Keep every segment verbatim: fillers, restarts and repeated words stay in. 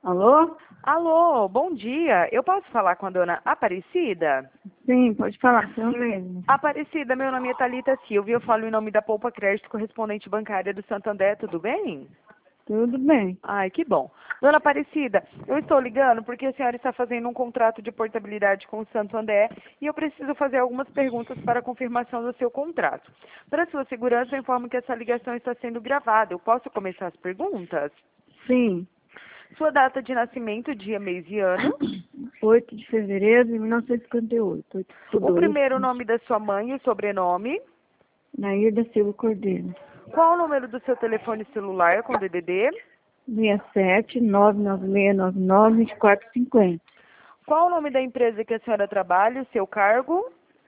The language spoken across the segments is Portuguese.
Alô? Alô, bom dia. Eu posso falar com a dona Aparecida? Sim, pode falar, seu mesmo. Aparecida, meu nome é Thalita Silva e eu falo em nome da Poupa Crédito Correspondente Bancária do Santander, tudo bem? Tudo bem. Ai, que bom. Dona Aparecida, eu estou ligando porque a senhora está fazendo um contrato de portabilidade com o Santander e eu preciso fazer algumas perguntas para a confirmação do seu contrato. Para sua segurança, eu informo que essa ligação está sendo gravada. Eu posso começar as perguntas? Sim. Sua data de nascimento, dia, mês e ano. oito de fevereiro de mil novecentos e cinquenta e oito. oito O dois. primeiro nome da sua mãe e o sobrenome. Nair da Silva Cordeiro. Qual o número do seu telefone celular com D D D? seis sete nove nove seis nove nove dois quatro cinco zero. Qual o nome da empresa que a senhora trabalha, o seu cargo?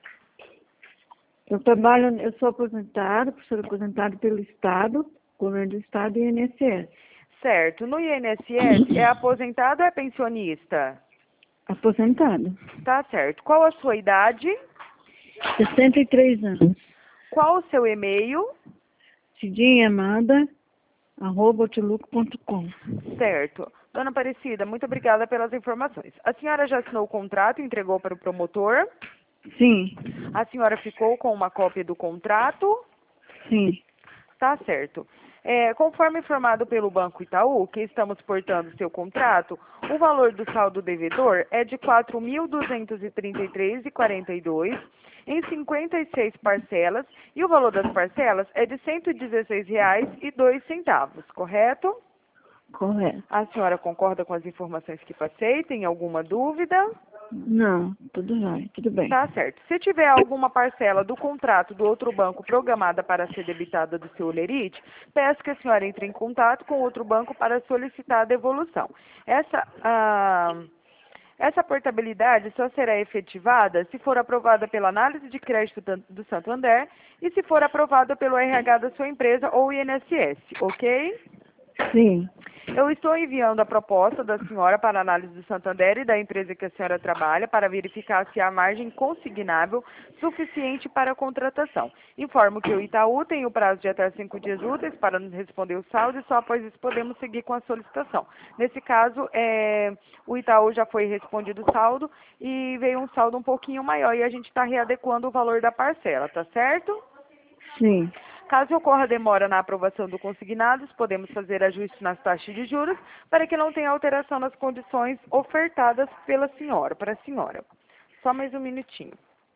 Eu trabalho, eu sou aposentado, professor aposentado pelo Estado, governo do Estado e I N S S. Certo. No I N S S, é aposentado ou é pensionista? Aposentado. Tá certo. Qual a sua idade? sessenta e três anos. Qual o seu e-mail? Cidinha Amada, arroba outlook ponto com. Certo. Dona Aparecida, muito obrigada pelas informações. A senhora já assinou o contrato e entregou para o promotor? Sim, A senhora ficou com uma cópia do contrato? sim. Tá certo. É, conforme informado pelo Banco Itaú, que estamos portando seu contrato, o valor do saldo devedor é de quatro mil duzentos e trinta e três reais e quarenta e dois centavos em cinquenta e seis parcelas e o valor das parcelas é de cento e dezesseis reais e dois centavos, correto? Correto. A senhora concorda com as informações que passei? Tem alguma dúvida? Não, tudo bem, tudo bem. Tá certo. Se tiver alguma parcela do contrato do outro banco programada para ser debitada do seu Olerite, peço que a senhora entre em contato com outro banco para solicitar a devolução. Essa, ah, essa portabilidade só será efetivada se for aprovada pela análise de crédito dan- do Santander e se for aprovada pelo R H da sua empresa ou I N S S, ok? Sim, Eu estou enviando a proposta da senhora para análise do Santander e da empresa que a senhora trabalha para verificar se há margem consignável suficiente para a contratação. Informo que o Itaú tem o prazo de até cinco dias úteis para nos responder o saldo e só após isso podemos seguir com a solicitação. Nesse caso, é, o Itaú já foi respondido o saldo e veio um saldo um pouquinho maior e a gente está readequando o valor da parcela, tá certo? sim. Caso ocorra demora na aprovação do consignados, podemos fazer ajuste nas taxas de juros para que não tenha alteração nas condições ofertadas pela senhora, para a senhora. Só mais um minutinho.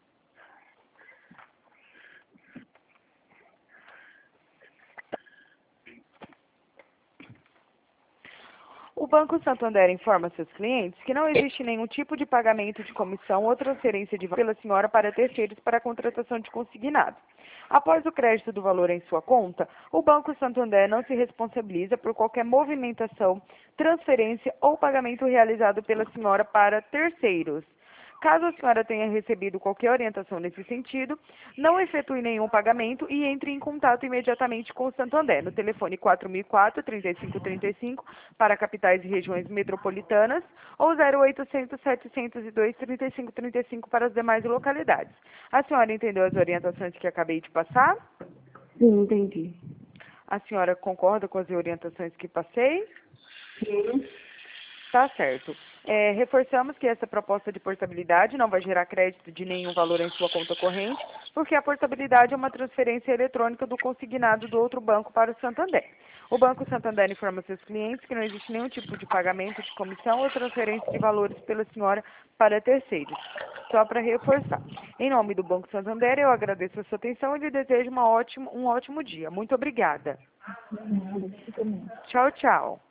O Banco Santander informa seus clientes que não existe nenhum tipo de pagamento de comissão ou transferência de valor pela senhora para terceiros para a contratação de consignado. Após o crédito do valor em sua conta, o Banco Santander não se responsabiliza por qualquer movimentação, transferência ou pagamento realizado pela senhora para terceiros. Caso a senhora tenha recebido qualquer orientação nesse sentido, não efetue nenhum pagamento e entre em contato imediatamente com o Santander, no telefone quatro mil e quatro, trinta e cinco trinta e cinco, para capitais e regiões metropolitanas, ou zero oitocentos, setecentos e dois, trinta e cinco trinta e cinco para as demais localidades. A senhora entendeu as orientações que acabei de passar? Sim, entendi. A senhora concorda com as orientações que passei? Sim. Tá certo. É, reforçamos que essa proposta de portabilidade não vai gerar crédito de nenhum valor em sua conta corrente, porque a portabilidade é uma transferência eletrônica do consignado do outro banco para o Santander. O Banco Santander informa seus clientes que não existe nenhum tipo de pagamento de comissão ou transferência de valores pela senhora para terceiros. Só para reforçar. Em nome do Banco Santander, eu agradeço a sua atenção e lhe desejo uma ótimo, um ótimo dia. Muito obrigada. Nada, fica bem. Tchau, tchau.